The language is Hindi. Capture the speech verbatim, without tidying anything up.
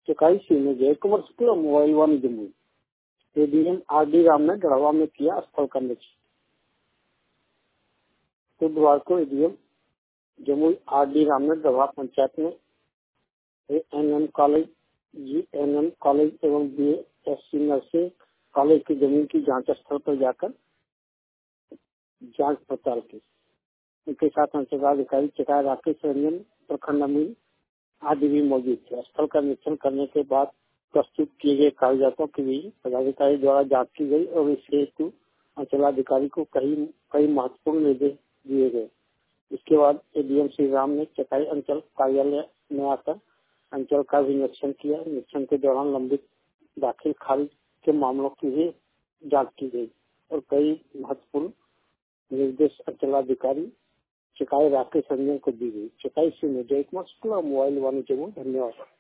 चकाई सी में Jay Kumar Shukla mobile one Jamui ADM R D Ram ने गढ़वा में किया स्थल का निरीक्षण। बुधवार को ADM Jamui R D Ram ने गढ़वा पंचायत में N M college G N M college एवं B S C nursing college की जमीन की जांच स्थल पर जाकर जांच पड़ताल की। उनके साथ अंचलाधिकारी चकाई राकेश रंजन, प्रखंड अमीन आदि भी मौजूद थे। स्थल का निरीक्षण करने के बाद प्रस्तुत किए गए कागजातों की भी पदाधिकारी द्वारा जांच की गई और इस हेतु अंचलाधिकारी को कई कई महत्वपूर्ण निर्देश दिए गए। इसके बाद एडीएम श्री राम ने चकाई अंचल कार्यालय में आकर अंचल का भी निरीक्षण किया। निरीक्षण के दौरान लंबित दाखिल खारिज के मामलों की भी जांच की गई और कई महत्वपूर्ण निर्देश अंचलाधिकारी चकाई राकेश रंजन को दी गई। चकाई से जय कुमार शुक्ला मोबाइल वन जमुई। धन्यवाद।